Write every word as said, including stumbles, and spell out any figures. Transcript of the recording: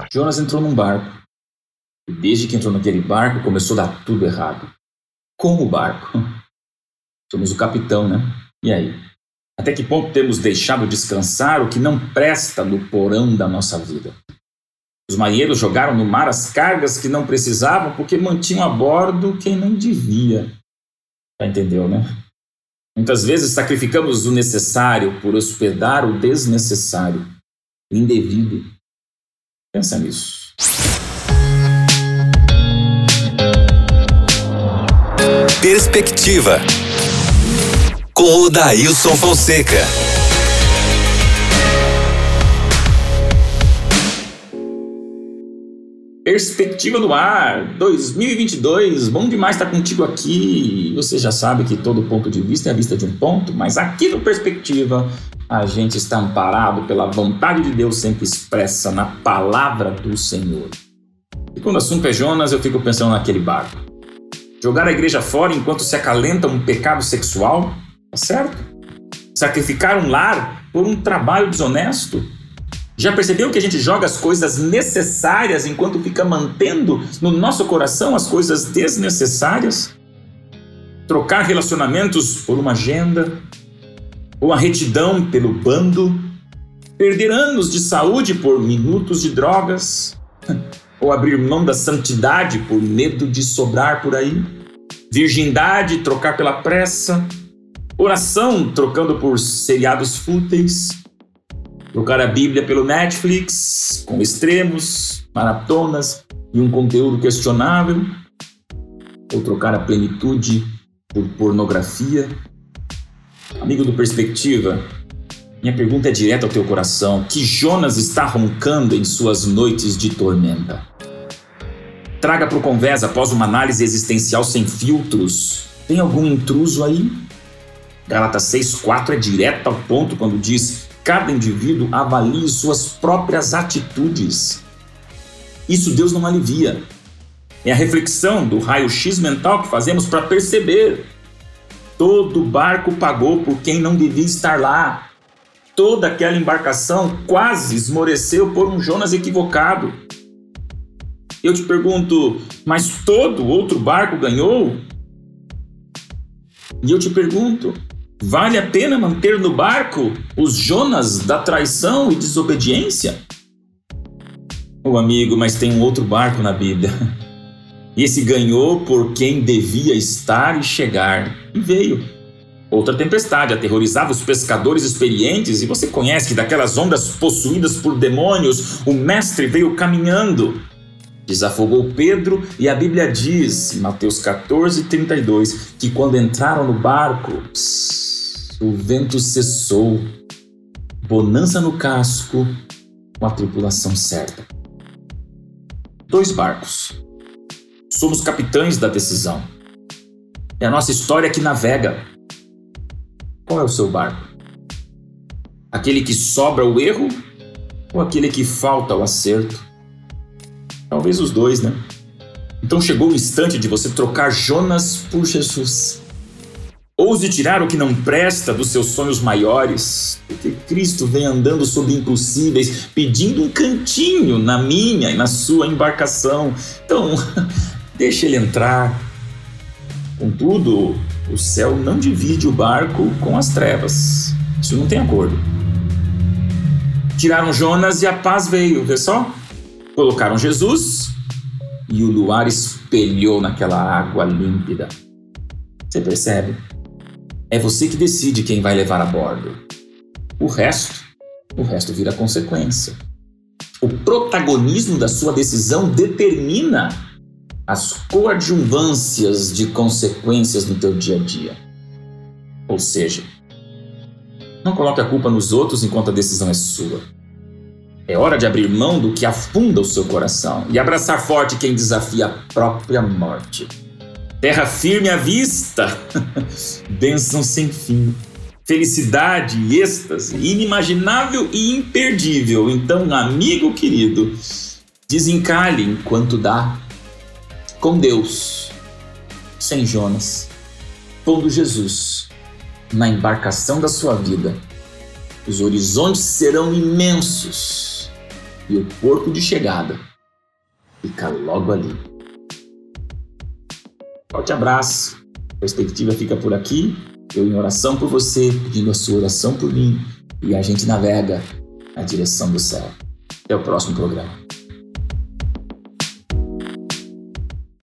Jonas entrou num barco. E desde que entrou naquele barco, começou a dar tudo errado. Com o barco. Somos o capitão, né? E aí? Até que ponto temos deixado descansar o que não presta no porão da nossa vida? Os marinheiros jogaram no mar as cargas que não precisavam porque mantinham a bordo quem não devia. Já entendeu, né? Muitas vezes sacrificamos o necessário por hospedar o desnecessário, o indevido. Pensa nisso. Perspectiva, com o Dailson Fonseca. Perspectiva no ar, dois mil e vinte e dois, bom demais estar contigo aqui. Você já sabe que todo ponto de vista é a vista de um ponto, mas aqui no Perspectiva a gente está amparado pela vontade de Deus sempre expressa na palavra do Senhor. E quando o assunto é Jonas, eu fico pensando naquele barco. Jogar a igreja fora enquanto se acalenta um pecado sexual, tá certo? Sacrificar um lar por um trabalho desonesto. Já percebeu que a gente joga as coisas necessárias enquanto fica mantendo no nosso coração as coisas desnecessárias? Trocar relacionamentos por uma agenda, ou a retidão pelo bando, perder anos de saúde por minutos de drogas, ou abrir mão da santidade por medo de sobrar por aí, virgindade trocar pela pressa, oração trocando por seriados fúteis, trocar a Bíblia pelo Netflix, com extremos, maratonas e um conteúdo questionável, ou trocar a plenitude por pornografia. Amigo do Perspectiva, minha pergunta é direta ao teu coração. Que Jonas está roncando em suas noites de tormenta? Traga para o Convés, após uma análise existencial sem filtros. Tem algum intruso aí? Gálatas seis, quatro é direto ao ponto quando diz: cada indivíduo avalie suas próprias atitudes. Isso Deus não alivia. É a reflexão do raio-x mental que fazemos para perceber. Todo barco pagou por quem não devia estar lá. Toda aquela embarcação quase esmoreceu por um Jonas equivocado. Eu te pergunto, mas todo outro barco ganhou? E eu te pergunto, vale a pena manter no barco os Jonas da traição e desobediência? Ô amigo, mas tem um outro barco na Bíblia. E esse ganhou por quem devia estar e chegar. E veio. Outra tempestade aterrorizava os pescadores experientes, e você conhece que daquelas ondas possuídas por demônios, o mestre veio caminhando. Desafogou Pedro, e a Bíblia diz, em Mateus catorze, trinta e dois, que quando entraram no barco, pss, o vento cessou, bonança no casco, com a tripulação certa. Dois barcos. Somos capitães da decisão. É a nossa história que navega. Qual é o seu barco? Aquele que sobra o erro ou aquele que falta o acerto? Talvez os dois, né? Então chegou o instante de você trocar Jonas por Jesus. Ouse tirar o que não presta dos seus sonhos maiores, porque Cristo vem andando sobre impossíveis, pedindo um cantinho na minha e na sua embarcação. Então, deixa ele entrar. Contudo, o céu não divide o barco com as trevas. Isso não tem acordo. Tiraram Jonas e a paz veio, vê só? Colocaram Jesus e o luar espelhou naquela água límpida. Você percebe? É você que decide quem vai levar a bordo. O resto, o resto vira consequência. O protagonismo da sua decisão determina as coadjuvâncias de consequências no teu dia a dia. Ou seja, não coloque a culpa nos outros enquanto a decisão é sua. É hora de abrir mão do que afunda o seu coração e abraçar forte quem desafia a própria morte. Terra firme à vista, bênção sem fim, felicidade e êxtase, inimaginável e imperdível. Então, amigo querido, desencalhe enquanto dá. Com Deus, sem Jonas, pondo Jesus na embarcação da sua vida, os horizontes serão imensos e o porto de chegada fica logo ali. Forte abraço. Perspectiva fica por aqui. Eu em oração por você, pedindo a sua oração por mim. E a gente navega na direção do céu. Até o próximo programa.